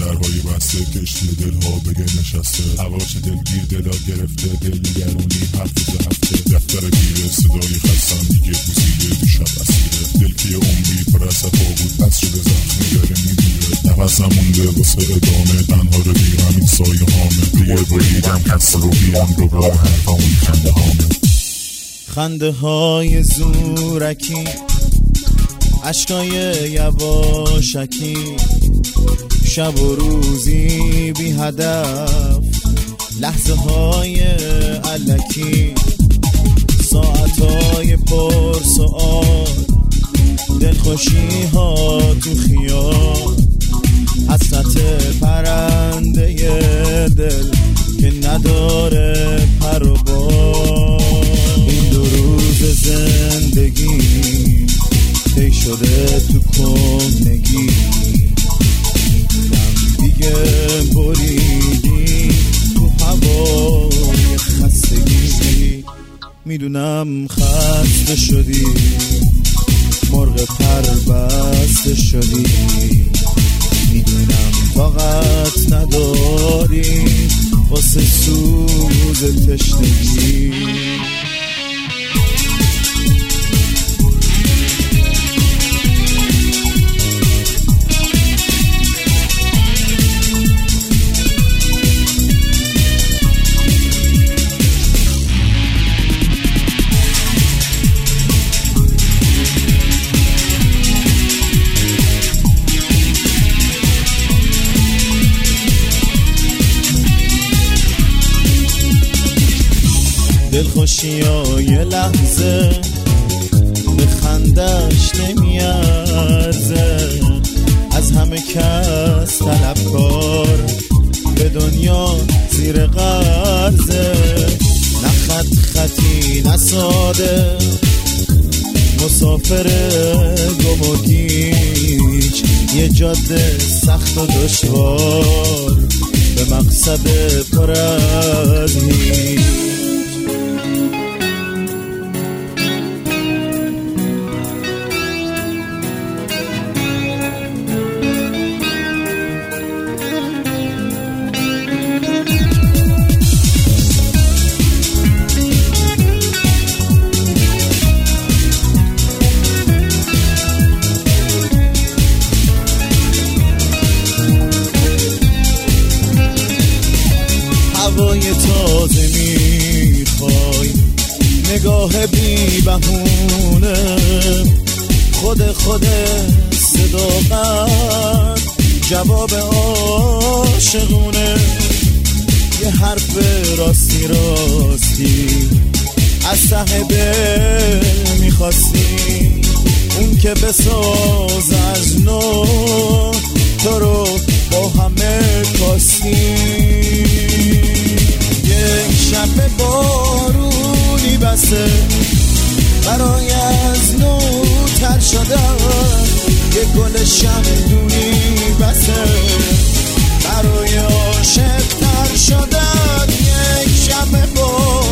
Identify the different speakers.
Speaker 1: درهای بسته کشتی دلها بگه نشسته هواش دلگیر دلا گرفته دلگرونی هفته هفته دفتر گیره صدای خستم دیگه بوسیده تو شب اسیره دل که عمری پر از صفا بود پس شده زخمی داره میگیره نفسم مونده واسه ادامه تنها رو دیرم این سایه هامه دیگه بریدم کس رو بیام دوباره حرفامون خنده هامه
Speaker 2: خنده های زورکی عشقای یواشکی شب و روزی بی هدف لحظه های الکی ساعت های پر سؤال دلخوشی ها تو خیال حسرت پرنده دل که نداره پر و بال این دو روز زندگی تی شده تو کهنگی دیگه بریدی تو هوای خستگی میدونم خسته شدی مرغ پر بسته شدی میدونم طاقت نداری واسه سوز تشنگی دلخوشی ها یه لحظه به خندش نمیارزه از همه کس طلبکار به دنیا زیر قرضه نه خط خطی نه ساده مسافر گم و گیج یه جاده سخت و دشوار به مقصد پر از هیچ هوای تازه میخوای نگاه بی بهونه خود صداقت جواب عاشقونه یه حرف راستی از ته دل میخواستی اون که بساز از نو تو رو با همه کاستی یک شب بارونی بسه برای از نو تر شدن یک گل شمدونی بسه برای عاشق تر شدن یک شب بارونی